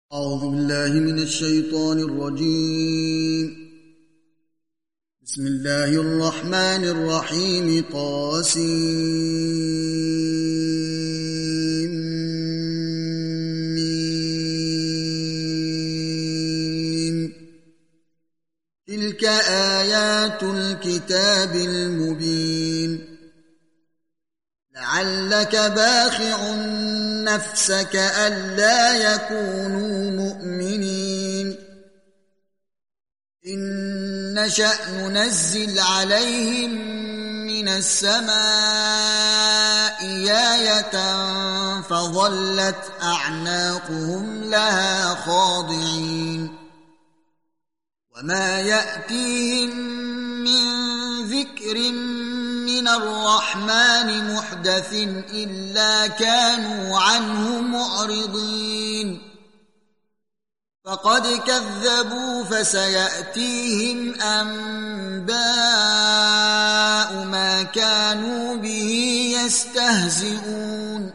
أعوذ بالله من الشيطان الرجيم. بسم الله الرحمن الرحيم. طاسمين. تلك آيات الكتاب المبين. لعلك باخع نفسك ألا يكونوا مؤمنين. إن نشأ ننزل عليهم من السماء آية فظلت أعناقهم لها خاضعين. وما يأتيهم من ذكر من الرحمن محدث إلا كانوا عنه معرضين. فقد كذبوا فسيأتيهم أنباء ما كانوا به يستهزئون.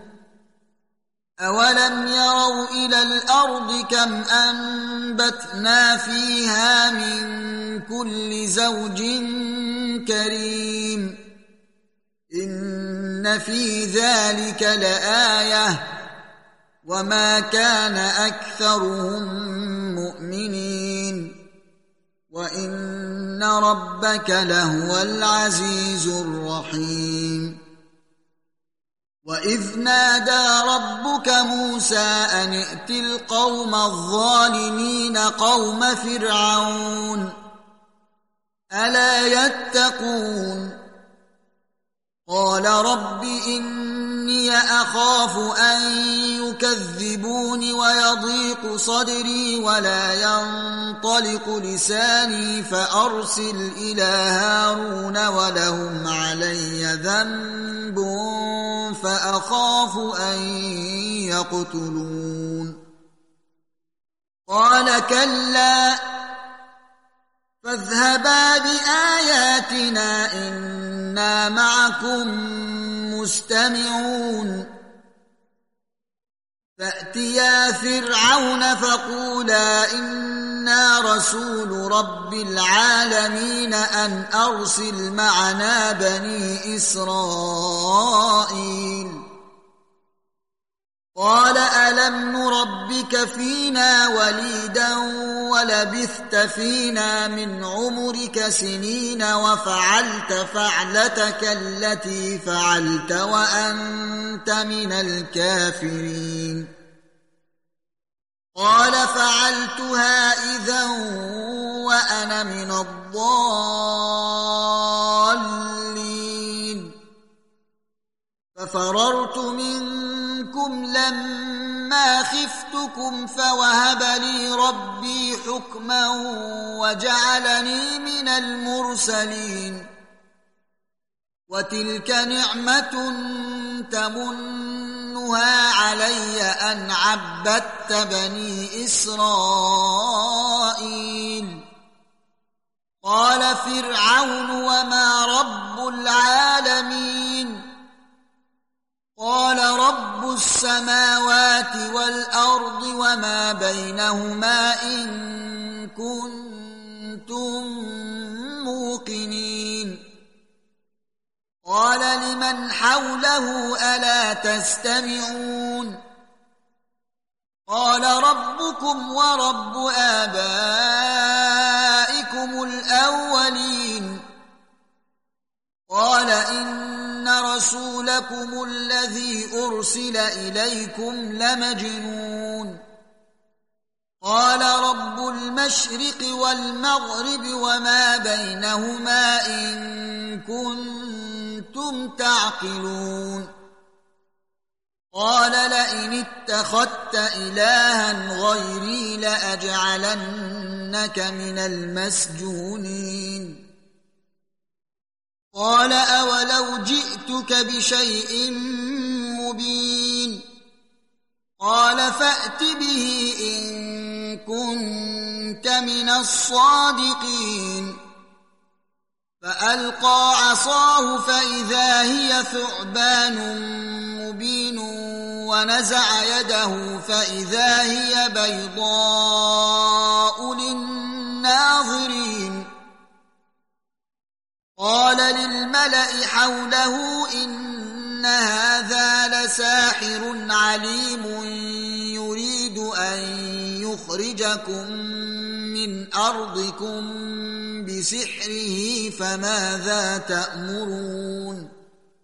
أولم يروا إلى الأرض كم أنبتنا فيها من كل زوج كريم. إن في ذلك لآية وما كان أكثرهم مؤمنين وإن ربك لهو العزيز الرحيم. وإذ نادى ربك موسى أن ائت القوم الظالمين قوم فرعون ألا يتقون. قال رب إني أخاف أن يكذبون ويضيق صدري ولا ينطلق لساني فأرسل إلى هارون ولهم علي ذنب فأخاف أن يقتلون. قال كلا فاذهبا بآياتنا إنا معكم مستمعون. فأتيا فرعون فقولا إنا رسول رب العالمين أن أرسل معنا بني إسرائيل. قال ألم نربك فينا وليدا ولبثت فينا من عمرك سنين وفعلت فعلتك التي فعلت وأنت من الكافرين. قال فعلتها إذا وأنا من الضالين. ففررت منكم لما خفتكم فوهب لي ربي حكما وجعلني من المرسلين. وتلك نعمة تمنها علي أن عبدت بني إسرائيل. قال فرعون وما رب العالمين. قال رب السماوات والأرض وما بينهما إن كنتم موقنين. قال لمن حوله ألا تستمعون. قال ربكم ورب آبائكم الأولين. قال إن رسولكم الذي أرسل إليكم لمجنون. قال رب المشرق والمغرب وما بينهما إن كنتم تعقلون. قال لئن اتخذت إلها غيري لأجعلنك من المسجونين. قال أولو جئتك بشيء مبين. قال فأت به إن كنت من الصادقين. فألقى عصاه فإذا هي ثعبان مبين ونزع يده فإذا هي بيضاء للناظرين قال للملأ حوله إن هذا لساحر عليم يريد أن يخرجكم من أرضكم بسحره فماذا تأمرون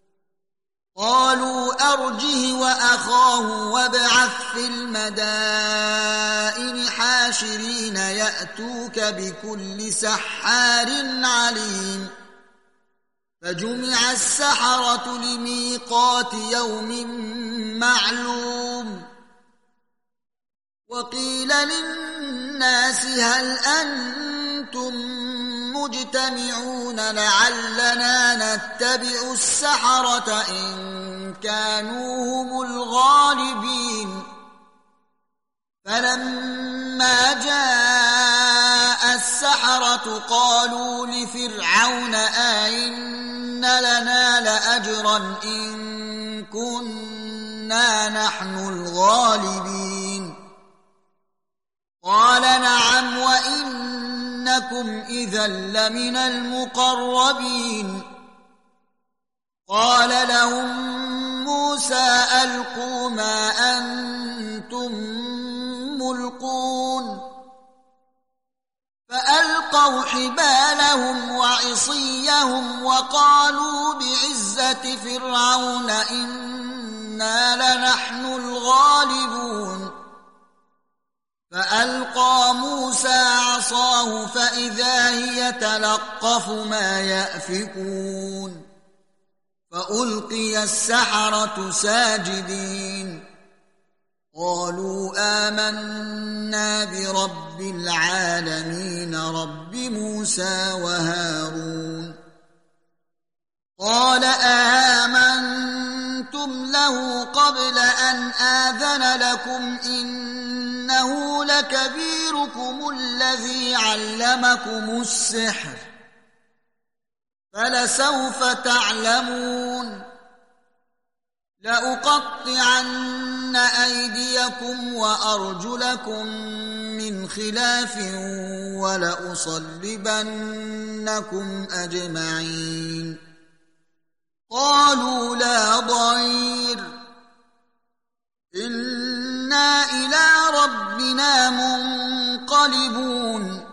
قالوا أرجه وأخاه وابعث في المدائن حاشرين يأتوك بكل سحار عليم فجمع السحرة لميقات يوم معلوم وقيل للناس هل أنتم مجتمعون لعلنا نتبع السحرة إن كانوا هم الغالبين فلما جاء السحرة قالوا لفرعون أئن لنا لأجرا إن كنا نحن الغالبين قال نعم وإنكم إذا لمن المقربين قال لهم موسى ألقوا ما أنتم ملقون فألقوا حبالهم وعصيهم وقالوا بعزة فرعون إنا لنحن الغالبون فألقى موسى عصاه فإذا هي تلقف ما يأفكون فألقي السحرة ساجدين قالوا آمنا برب العالمين رب موسى وهارون قال آمنتم له قبل أن آذن لكم إنه لكبيركم الذي علمكم السحر فلسوف تعلمون لأقطعن أيديكم وأرجلكم من خلاف ولأصلبنكم أجمعين قالوا لا ضير إنا إلى ربنا منقلبون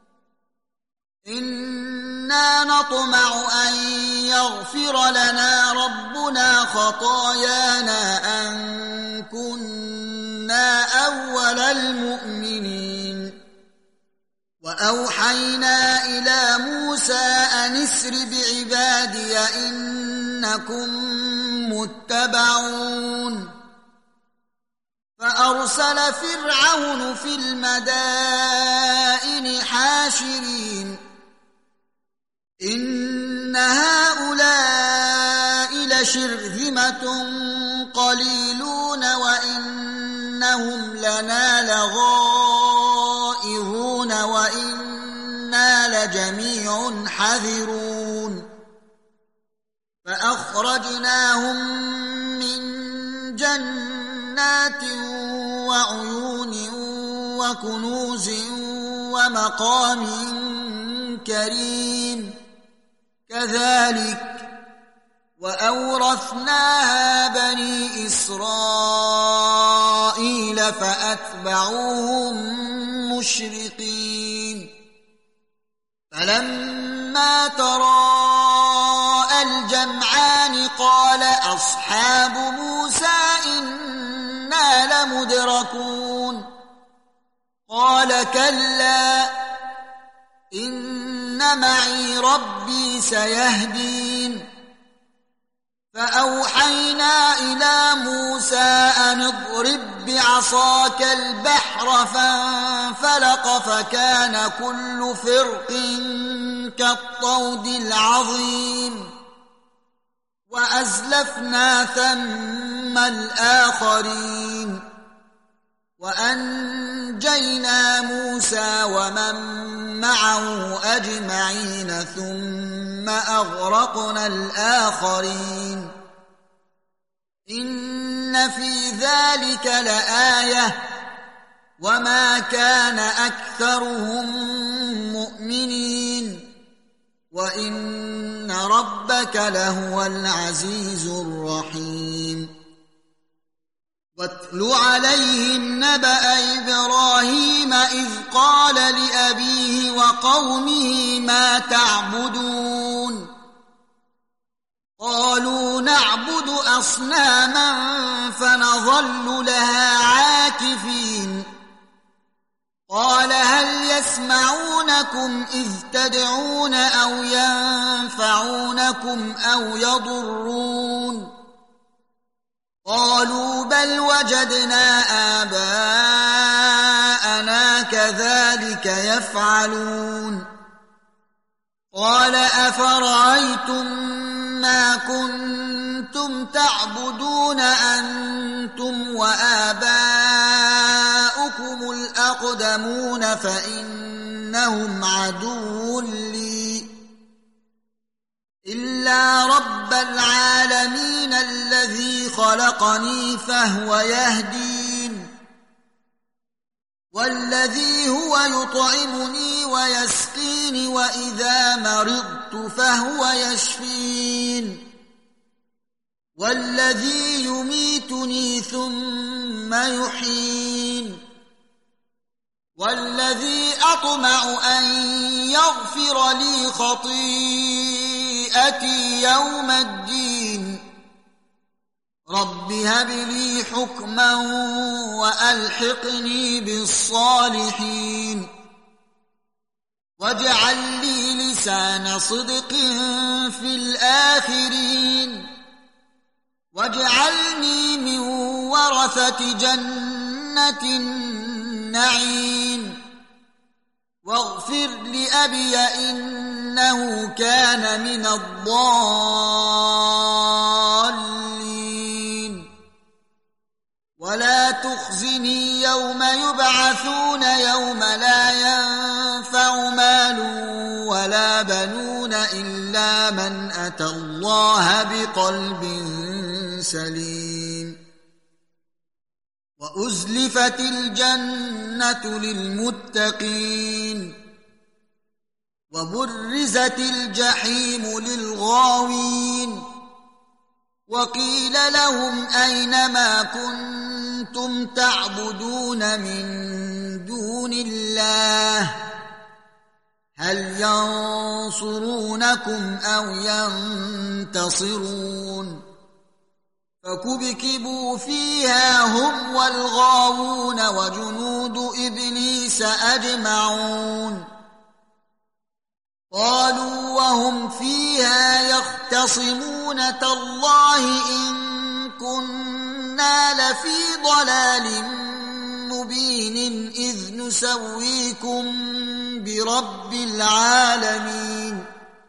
إنا نطمع أن يغفر لنا ربنا خطايانا أن كنا أول المؤمنين وأوحينا إلى موسى أن اسر بعبادي إنكم متبعون فأرسل فرعون في المدائن حاشرين إن هؤلاء لشرذمة قليلون وإنهم لنا لغائظون وإنا لجميع حذرون فأخرجناهم من جنات وعيون وكنوز ومقام كريم كذلك وأورثناها بني إسرائيل فأتبعوهم مشرقين فلما تراءى الجمعان قال أصحاب موسى إنا لمدركون قال كلا إن معي ربي سيهدين فأوحينا إلى موسى أن اضرب بعصاك البحر فانفلق فكان كل فرق كالطود العظيم وأزلفنا ثم الآخرين وأنجينا موسى ومن معه أجمعين ثم أغرقنا الآخرين إن إن في ذلك لآية وما كان أكثرهم مؤمنين وإن ربك لهو العزيز الرحيم واتل عليهم نبأ إبراهيم إذ قال لأبيه وقومه ما تعبدون قالوا نعبد أصناما فنظل لها عاكفين قال هل يسمعونكم إذ تدعون أو ينفعونكم أو يضرون قالوا بل وجدنا آباءنا كذلك يفعلون قال أفرأيتم ما كنتم تعبدون أنتم وآباؤكم الأقدمون فإنهم عدو لي إلا رب العالمين الذي خلقني فهو يهدين والذي هو يطعمني ويسقين وإذا مرضت فهو يشفين والذي يميتني ثم يحيين والذي أطمع أن يغفر لي خطيئتي يوم الدين رب هب لي حكما وألحقني بالصالحين واجعل لي لسان صدق في الآخرين واجعلني من ورثة جنة النعيم واغفر لأبي إنه كان من الضالين ولا تخزني يوم يبعثون يوم لا ينفع مال ولا بنون إلا من أتى الله بقلب سليم وأزلفت الجنة للمتقين وبرزت الجحيم للغاوين وقيل لهم أين ما كنتم تعبدون من دون الله هل ينصرونكم أو ينتصرون فكبكبوا فيها هم والغاوون وجنود إبليس أجمعون قالوا وهم فيها يختصمون تالله إن كنا لفي ضلال مبين إذ نسويكم برب العالمين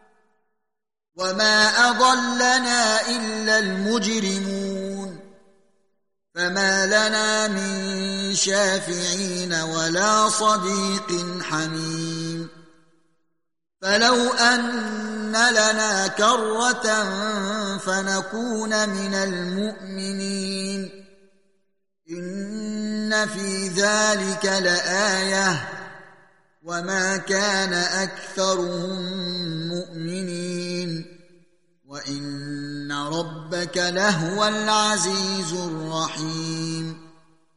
وما أضلنا إلا المجرمون فما لنا من شافعين ولا صديق حميم فلو أن لنا كرة فنكون من المؤمنين إن في ذلك لآية وما كان أكثرهم مؤمنين وإن ربك لهو العزيز الرحيم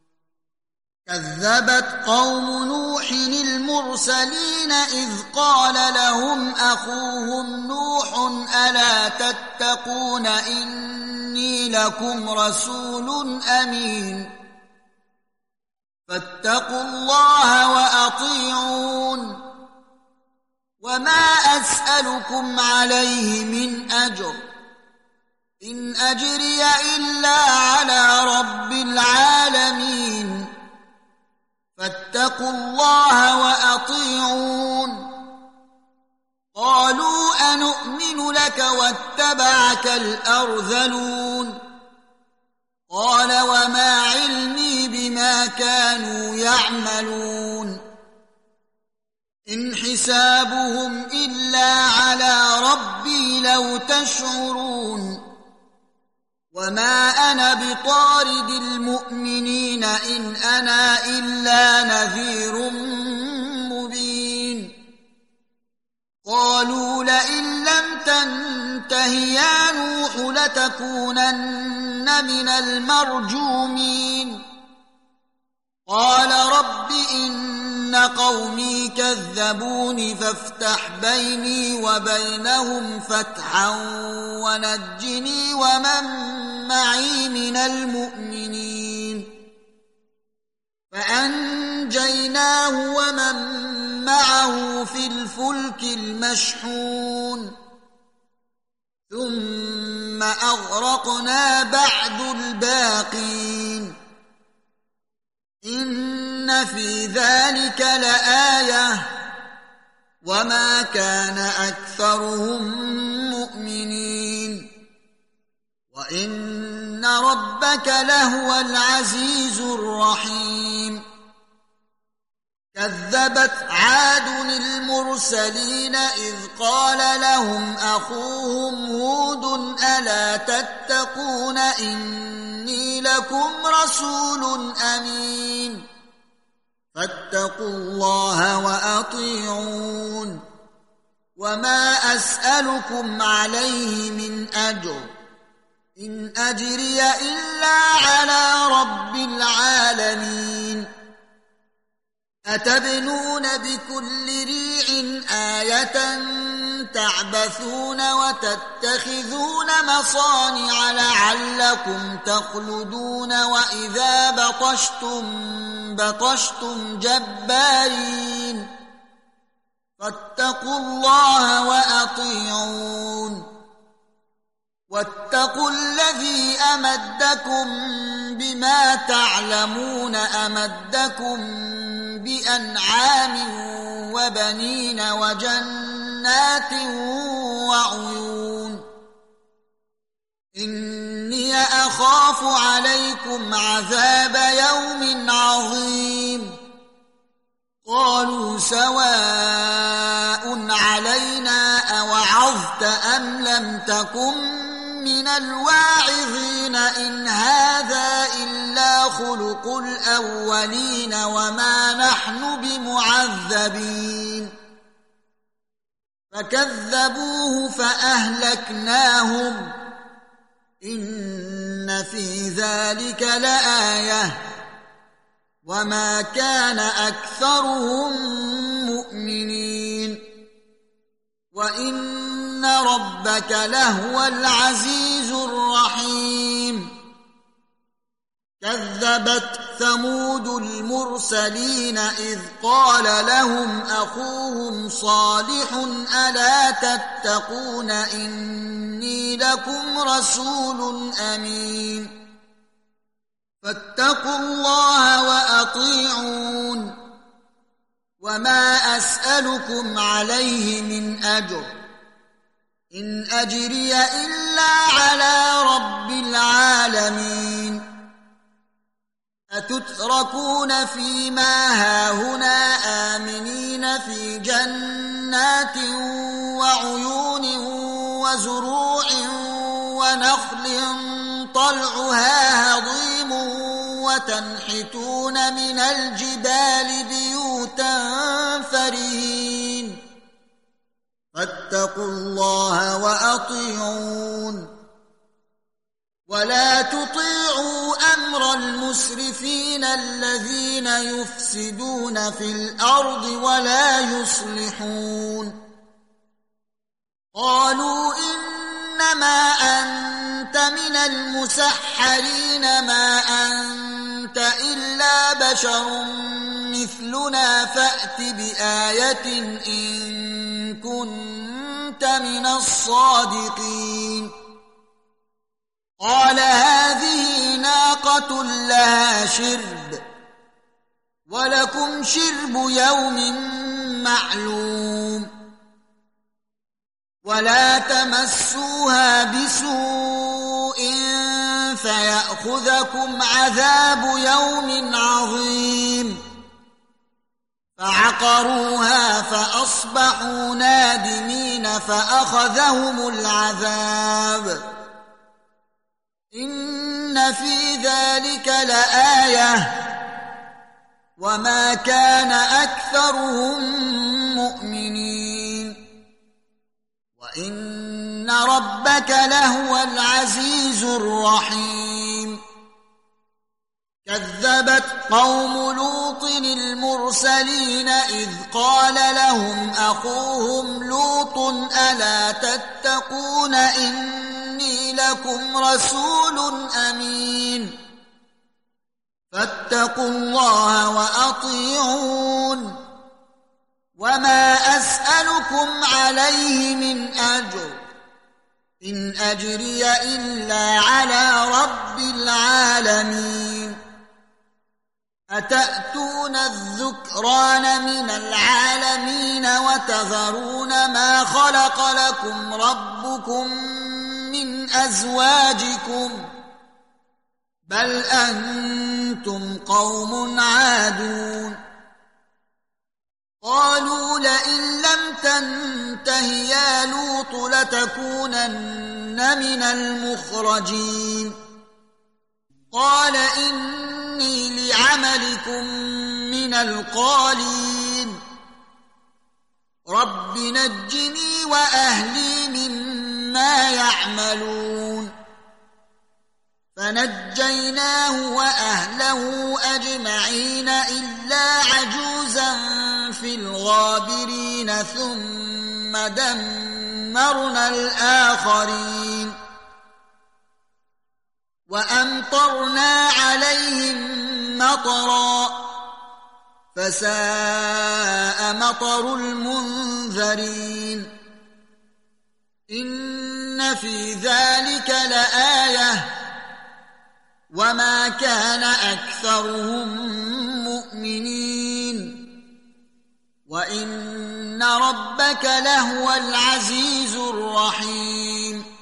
كذبت قوم نوح المرسلين إذ قال لهم أخوهم نوح ألا تتقون إني لكم رسول أمين فاتقوا الله وأطيعون وما أسألكم عليه من أجر إن أجري إلا على رب العالمين فاتقوا الله وأطيعون قالوا أنؤمن لك واتبعك الأرذلون قال وما علمي بما كانوا يعملون إن حسابهم إلا على ربي لو تشعرون وما أنا بطارد المؤمنين إن أنا إلا نذير مبين قالوا لئن لم تنته يا نوح لتكونن من المرجومين قال رب إن قومي كذبوني فافتح بيني وبينهم فتحا ونجني ومن معي من المؤمنين فأنجيناه ومن معه في الفلك المشحون ثم أغرقنا بعد الباقين إن في ذلك لآية وما كان أكثرهم مؤمنين وإن ربك لهو العزيز الرحيم كذبت عاد المرسلين إذ قال لهم أخوهم هود ألا تتقون إني لكم رسول أمين فاتقوا الله وأطيعون وما أسألكم عليه من أجر إن أجري إلا على رب العالمين أتبنون بكل ريع آية تعبثون وتتخذون مصانع لعلكم تخلدون وإذا بطشتم جبارين فاتقوا الله وأطيعون واتقوا الذي أمدكم بما تعلمون أمدكم بأنعام وبنين وجنات وعيون إني أخاف عليكم عذاب يوم عظيم قالوا سواء علينا أوعظت أم لم تكن من الواعظين إن هذا إلا خلق الأولين وما نحن بمعذبين فكذبوه فأهلكناهم إن في ذلك لآية وما كان أكثرهم مؤمنين وإن ربك لهو العزيز الرحيم كذبت ثمود المرسلين إذ قال لهم أخوهم صالح ألا تتقون إني لكم رسول أمين فاتقوا الله وأطيعون وما أسألكم عليه من أجر إن أجري إلا على رب العالمين أتتركون فيما هاهنا آمنين في جنات وعيون وزروع ونخل طلعها هضيم وتنحتون من الجبال بيوتا فرهين فاتقوا الله وأطيعون ولا تطيعوا أمر المسرفين الذين يفسدون في الأرض ولا يصلحون قالوا إنما أنت من المسحرين ما أنت إلا بشر مثلنا فأت بآية إن كنت من الصادقين قال هذه ناقة لها شرب ولكم شرب يوم معلوم ولا تمسوها بسوء فيأخذكم عذاب يوم عظيم فعقروها فأصبحوا نادمين فأخذهم العذاب إن في ذلك لآية وما كان أكثرهم مؤمنين وإن ربك لهو العزيز الرحيم كذبت قوم لوط المرسلين إذ قال لهم أخوهم لوط ألا تتقون إني لكم رسول أمين فاتقوا الله وأطيعون وما أسألكم عليه من أجر إن أجري إلا على رب العالمين أتأتون الذكران من العالمين وتذرون ما خلق لكم ربكم من أزواجكم بل أنتم قوم عادون قالوا لئن لم تنته يا لوط لتكونن من المخرجين قال إني لعملكم من القالين رب نجني وأهلي مما يعملون فنجيناه وأهله أجمعين إلا عجوزا في الغابرين ثم دمرنا الآخرين وأمطرنا عليهم مطرا فساء مطر المنذرين إن في ذلك لآية وما كان أكثرهم مؤمنين وإن ربك لهو العزيز الرحيم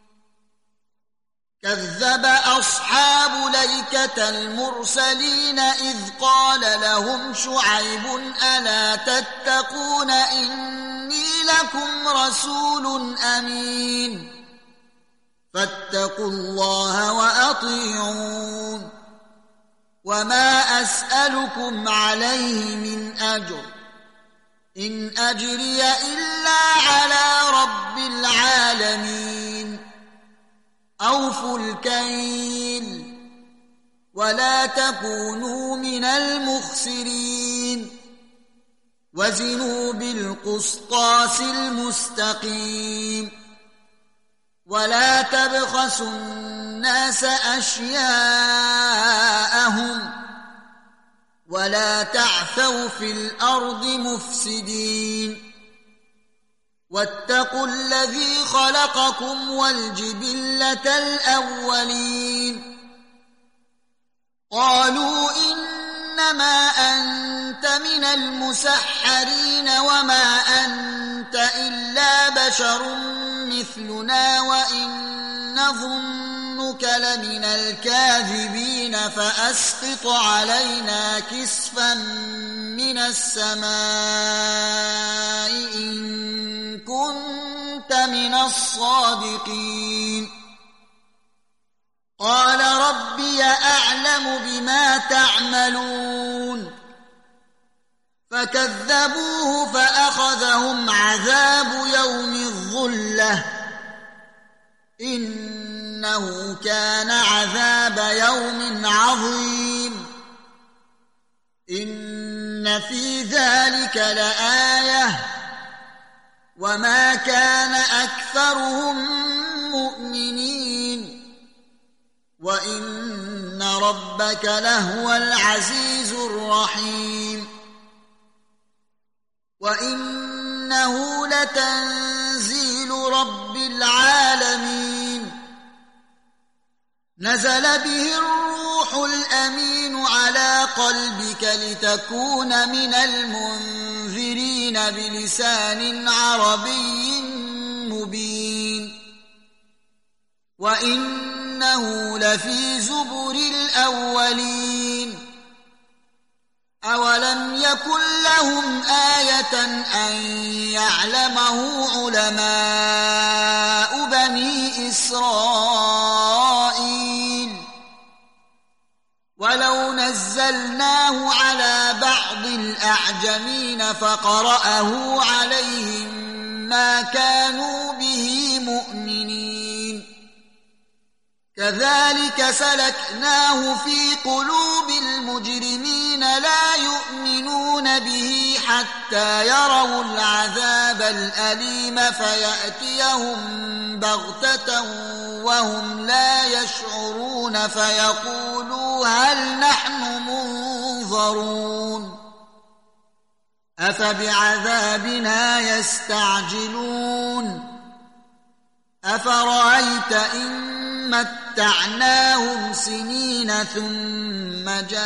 كذب أصحاب الأيكة المرسلين إذ قال لهم شعيب ألا تتقون إني لكم رسول أمين فاتقوا الله وأطيعون وما أسألكم عليه من أجر إن أجري إلا على رب العالمين أوفوا الكيل ولا تكونوا من المخسرين وزنوا بالقسطاس المستقيم ولا تبخسوا الناس أشياءهم ولا تعثوا في الأرض مفسدين واتقوا الذي خلقكم والجبلة الأولين قالوا إنما أنت من المسحرين وما أنت إلا بشر مثلنا وإن نظنك لمن الكاذبين فأسقط علينا كسفا من السماء إن كنت من الصادقين قال ربي أعلم بما تعملون فكذبوه فأخذهم عذاب يوم الظلة إنه كان عذاب يوم عظيم إن في ذلك لآية وما كان أكثرهم مؤمنين وإن ربك لهو العزيز الرحيم وإنه لتنزيل رب العالمين نزل به الروح الأمين على قلبك لتكون من المنذرين بلسان عربي مبين وإنه لفي زبر الأولين أولم يكن لهم آية أن يعلمه علماء بني إسرائيل ولو نزلناه على بعض الأعجمين فقرأه عليهم ما كانوا به مؤمنين كذلك سلكناه في قلوب المجرمين لا يؤمنون به حتى يروا العذاب الأليم فيأتيهم بغتة وهم لا يشعرون فيقولوا هل نحن منظرون أفبعذابنا يستعجلون أفرأيت إن متعناهم سنين ثم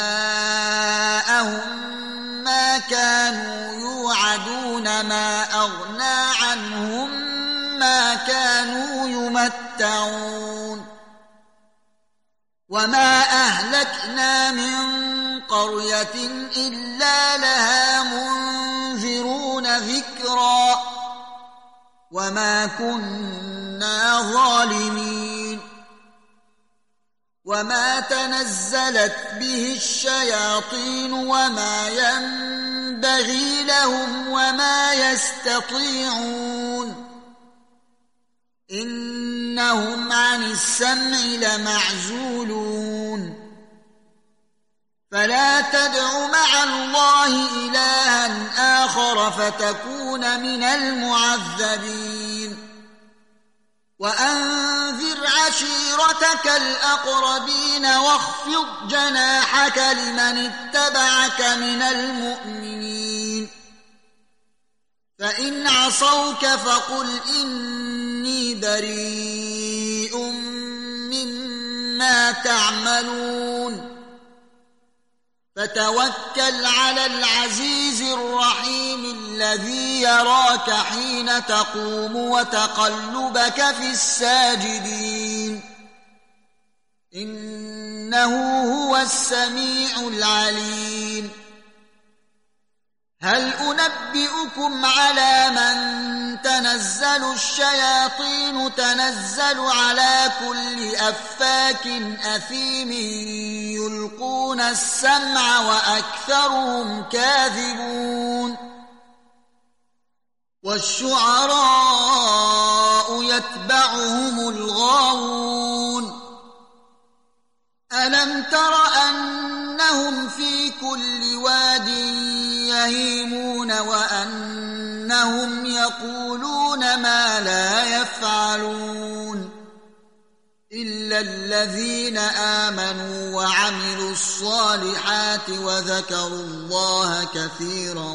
جاءهم ما كانوا يوعدون ما أغنى عنهم ما كانوا يمتعون وما أهلكنا من قرية إلا لها منذرون ذكرا وما كنا ظالمين وما تنزلت به الشياطين وما ينبغي لهم وما يستطيعون إنهم عن السمع لمعزولون فلا تدع مع الله إلها آخر فتكون من المعذبين وأنذر عشيرتك الأقربين واخفض جناحك لمن اتبعك من المؤمنين فإن عصوك فقل إني بريء مما تعملون فتوكل على العزيز الرحيم الذي يراك حين تقوم وتقلبك في الساجدين إنه هو السميع العليم هل أنبئكم على من تنزل الشياطين تنزل على كل أفاك أثيم يلقون السمع وأكثرهم كاذبون والشعراء يتبعهم الغاوون ألم تر أنهم في كل واد يهيمون وأنهم يقولون ما لا يفعلون إلا الذين آمنوا وعملوا الصالحات وذكروا الله كثيرا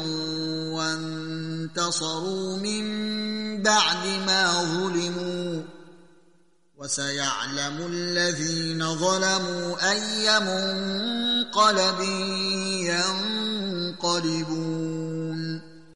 وانتصروا من بعد ما ظلموا وسيعلم الذين ظلموا أي منقلب ينقلبون